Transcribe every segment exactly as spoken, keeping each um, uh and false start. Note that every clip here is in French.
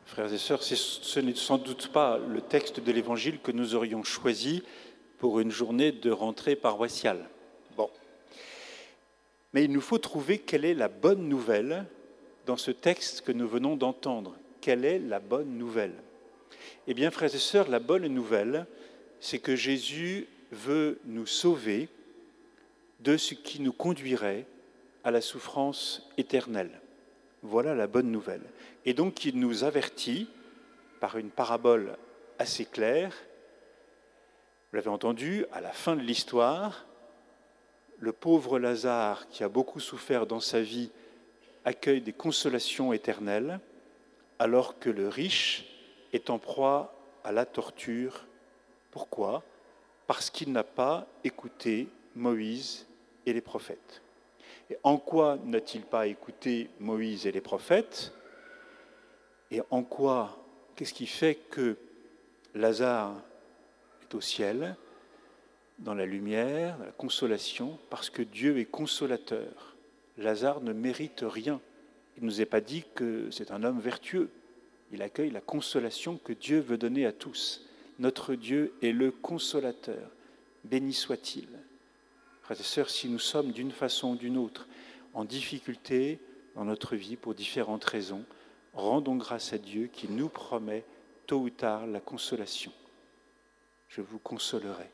Frères et sœurs, ce n'est sans doute pas le texte de l'Évangile que nous aurions choisi pour une journée de rentrée paroissiale. Bon. Mais il nous faut trouver quelle est la bonne nouvelle dans ce texte que nous venons d'entendre. Quelle est la bonne nouvelle ? Eh bien, frères et sœurs, la bonne nouvelle, c'est que Jésus veut nous sauver de ce qui nous conduirait à la souffrance éternelle. Voilà la bonne nouvelle. Et donc, il nous avertit par une parabole assez claire. Vous l'avez entendu, à la fin de l'histoire, le pauvre Lazare, qui a beaucoup souffert dans sa vie, accueille des consolations éternelles, alors que le riche est en proie à la torture. Pourquoi ? Parce qu'il n'a pas écouté Moïse et les prophètes. Et en quoi n'a-t-il pas écouté Moïse et les prophètes ? Et en quoi, qu'est-ce qui fait que Lazare est au ciel, dans la lumière, dans la consolation ? Parce que Dieu est consolateur. Lazare ne mérite rien. Il ne nous est pas dit que c'est un homme vertueux. Il accueille la consolation que Dieu veut donner à tous. Notre Dieu est le consolateur. Béni soit-il. Frères et sœurs, si nous sommes d'une façon ou d'une autre en difficulté dans notre vie pour différentes raisons, rendons grâce à Dieu qui nous promet tôt ou tard la consolation. Je vous consolerai.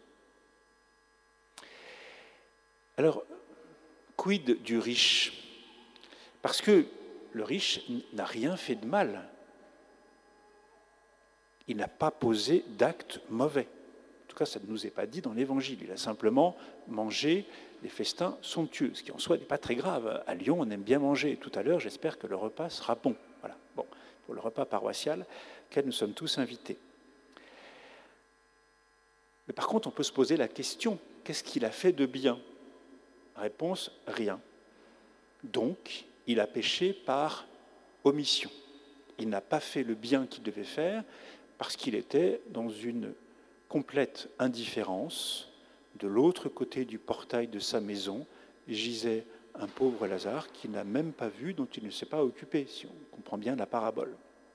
Alors, quid du riche ? Parce que le riche n'a rien fait de mal. Il n'a pas posé d'acte mauvais. En tout cas, ça ne nous est pas dit dans l'Évangile. Il a simplement mangé des festins somptueux, ce qui en soi n'est pas très grave. À Lyon, on aime bien manger. Tout à l'heure, j'espère que le repas sera bon. Voilà. Bon, pour le repas paroissial, auquel nous sommes tous invités. Mais par contre, on peut se poser la question, qu'est-ce qu'il a fait de bien ? Réponse, rien. Donc, il a péché par omission. Il n'a pas fait le bien qu'il devait faire parce qu'il était dans une complète indifférence. De l'autre côté du portail de sa maison gisait un pauvre Lazare qu'il n'a même pas vu, dont il ne s'est pas occupé, si on comprend bien la parabole.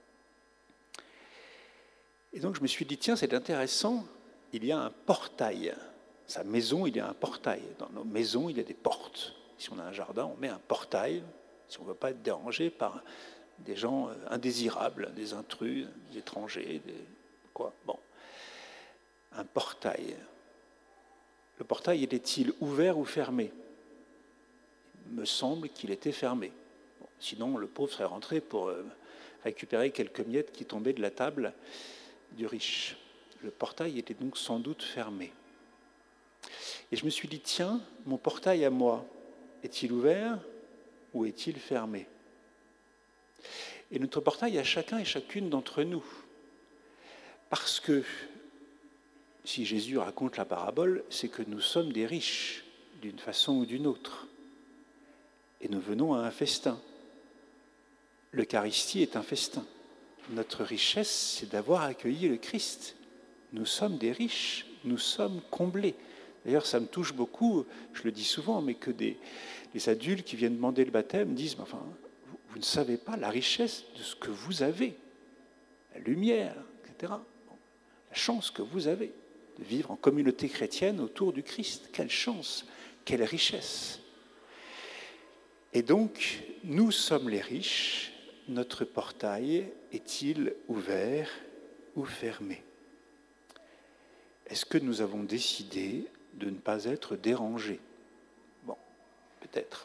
Et donc je me suis dit, tiens, c'est intéressant, il y a un portail. Sa maison, il y a un portail. Dans nos maisons, il y a des portes. Si on a un jardin, on met un portail, si on ne veut pas être dérangé par des gens indésirables, des intrus, des étrangers, des... quoi. Bon. Un portail. Le portail était-il ouvert ou fermé ? Il me semble qu'il était fermé. Bon, sinon, le pauvre serait rentré pour euh, récupérer quelques miettes qui tombaient de la table du riche. Le portail était donc sans doute fermé. Et je me suis dit, tiens, mon portail à moi, est-il ouvert ou est-il fermé ? Et notre portail à chacun et chacune d'entre nous. Parce que si Jésus raconte la parabole, c'est que nous sommes des riches, d'une façon ou d'une autre. Et nous venons à un festin. L'Eucharistie est un festin. Notre richesse, c'est d'avoir accueilli le Christ. Nous sommes des riches, nous sommes comblés. D'ailleurs, ça me touche beaucoup, je le dis souvent, mais que des, des adultes qui viennent demander le baptême disent, mais enfin, vous, vous ne savez pas la richesse de ce que vous avez, la lumière, et cetera. Bon, la chance que vous avez de vivre en communauté chrétienne autour du Christ. Quelle chance, quelle richesse. Et donc, nous sommes les riches, notre portail est-il ouvert ou fermé ? Est-ce que nous avons décidé de ne pas être dérangés ? Bon, peut-être.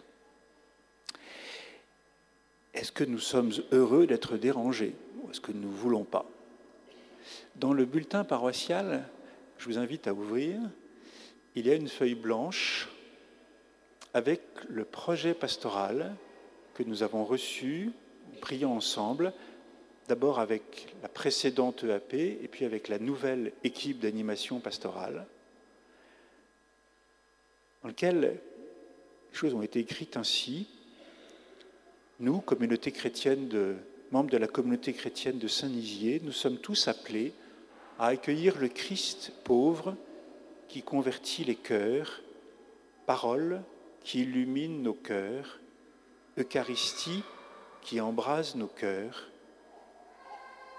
Est-ce que nous sommes heureux d'être dérangés ? Ou est-ce que nous ne voulons pas ? Dans le bulletin paroissial, je vous invite à ouvrir, il y a une feuille blanche avec le projet pastoral que nous avons reçu, priant ensemble, d'abord avec la précédente E A P et puis avec la nouvelle équipe d'animation pastorale, dans lequel les choses ont été écrites ainsi. Nous, communauté chrétienne de, membres de la communauté chrétienne de Saint-Nizier, nous sommes tous appelés à accueillir le Christ pauvre qui convertit les cœurs, parole qui illumine nos cœurs, Eucharistie qui embrase nos cœurs,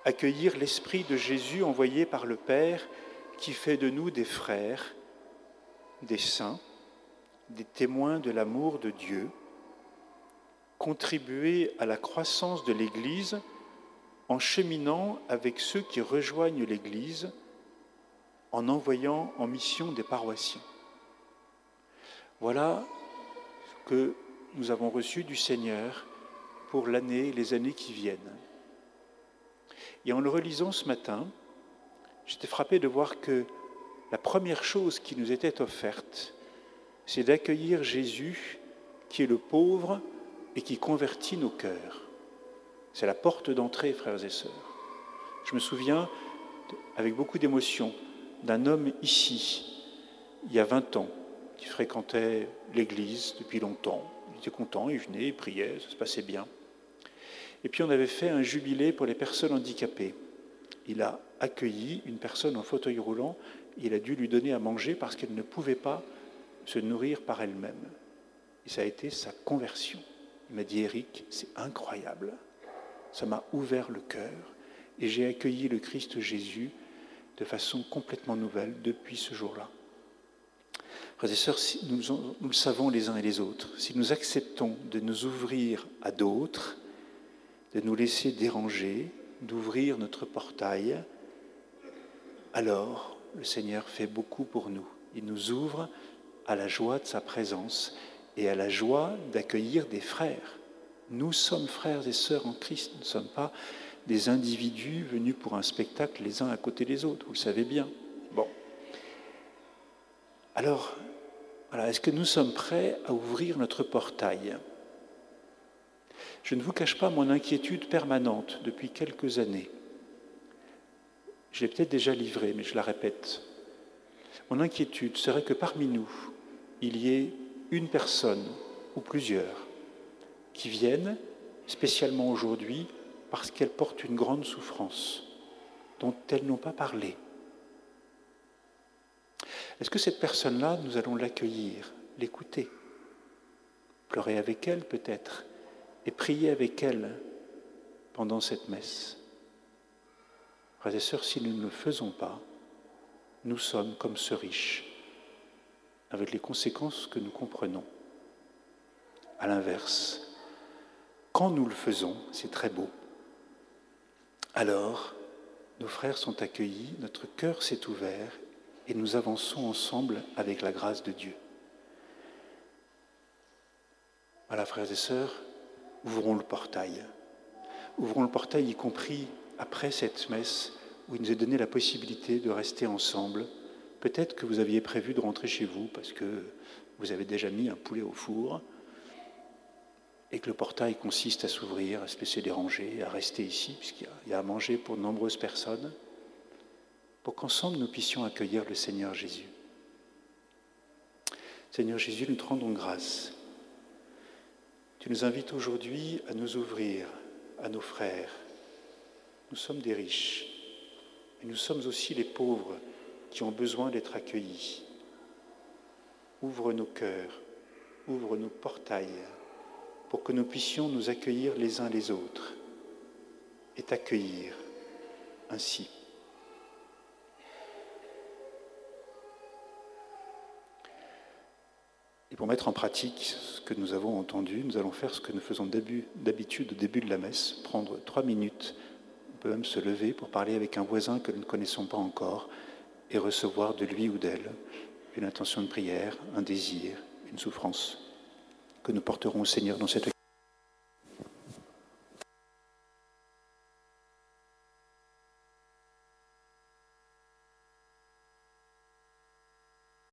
accueillir l'Esprit de Jésus envoyé par le Père qui fait de nous des frères, des saints, des témoins de l'amour de Dieu, contribuer à la croissance de l'Église en cheminant avec ceux qui rejoignent l'Église, en envoyant en mission des paroissiens. Voilà ce que nous avons reçu du Seigneur pour l'année, les années qui viennent. Et en le relisant ce matin, j'étais frappé de voir que la première chose qui nous était offerte, c'est d'accueillir Jésus, qui est le pauvre et qui convertit nos cœurs. C'est la porte d'entrée, frères et sœurs. Je me souviens, avec beaucoup d'émotion, d'un homme ici, il y a vingt ans, qui fréquentait l'église depuis longtemps. Il était content, il venait, il priait, ça se passait bien. Et puis on avait fait un jubilé pour les personnes handicapées. Il a accueilli une personne en fauteuil roulant, il a dû lui donner à manger parce qu'elle ne pouvait pas se nourrir par elle-même. Et ça a été sa conversion. Il m'a dit, Éric, c'est incroyable. Ça m'a ouvert le cœur et j'ai accueilli le Christ Jésus de façon complètement nouvelle depuis ce jour-là. Frères et sœurs, si nous, nous le savons les uns et les autres, si nous acceptons de nous ouvrir à d'autres, de nous laisser déranger, d'ouvrir notre portail, alors le Seigneur fait beaucoup pour nous. Il nous ouvre à la joie de sa présence et à la joie d'accueillir des frères. Nous sommes frères et sœurs en Christ, nous ne sommes pas des individus venus pour un spectacle les uns à côté des autres, vous le savez bien. Bon. Alors, voilà, est-ce que nous sommes prêts à ouvrir notre portail ? Je ne vous cache pas mon inquiétude permanente depuis quelques années. Je l'ai peut-être déjà livrée, mais je la répète. Mon inquiétude serait que parmi nous, il y ait une personne ou plusieurs qui viennent, spécialement aujourd'hui, parce qu'elles portent une grande souffrance dont elles n'ont pas parlé. Est-ce que cette personne-là, nous allons l'accueillir, l'écouter, pleurer avec elle peut-être, et prier avec elle pendant cette messe ? Frères et sœurs, si nous ne le faisons pas, nous sommes comme ce riche, avec les conséquences que nous comprenons. À l'inverse, quand nous le faisons, c'est très beau. Alors, nos frères sont accueillis, notre cœur s'est ouvert et nous avançons ensemble avec la grâce de Dieu. Voilà, frères et sœurs, ouvrons le portail. Ouvrons le portail, y compris après cette messe, où il nous est donné la possibilité de rester ensemble. Peut-être que vous aviez prévu de rentrer chez vous parce que vous avez déjà mis un poulet au four et que le portail consiste à s'ouvrir, à se laisser déranger, à rester ici, puisqu'il y a à manger pour de nombreuses personnes, pour qu'ensemble nous puissions accueillir le Seigneur Jésus. Seigneur Jésus, nous te rendons grâce. Tu nous invites aujourd'hui à nous ouvrir à nos frères. Nous sommes des riches, mais nous sommes aussi les pauvres qui ont besoin d'être accueillis. Ouvre nos cœurs, ouvre nos portails, pour que nous puissions nous accueillir les uns les autres et t'accueillir ainsi. Et pour mettre en pratique ce que nous avons entendu, nous allons faire ce que nous faisons d'habitude au début de la messe, prendre trois minutes, on peut même se lever pour parler avec un voisin que nous ne connaissons pas encore et recevoir de lui ou d'elle une intention de prière, un désir, une souffrance que nous porterons au Seigneur dans cette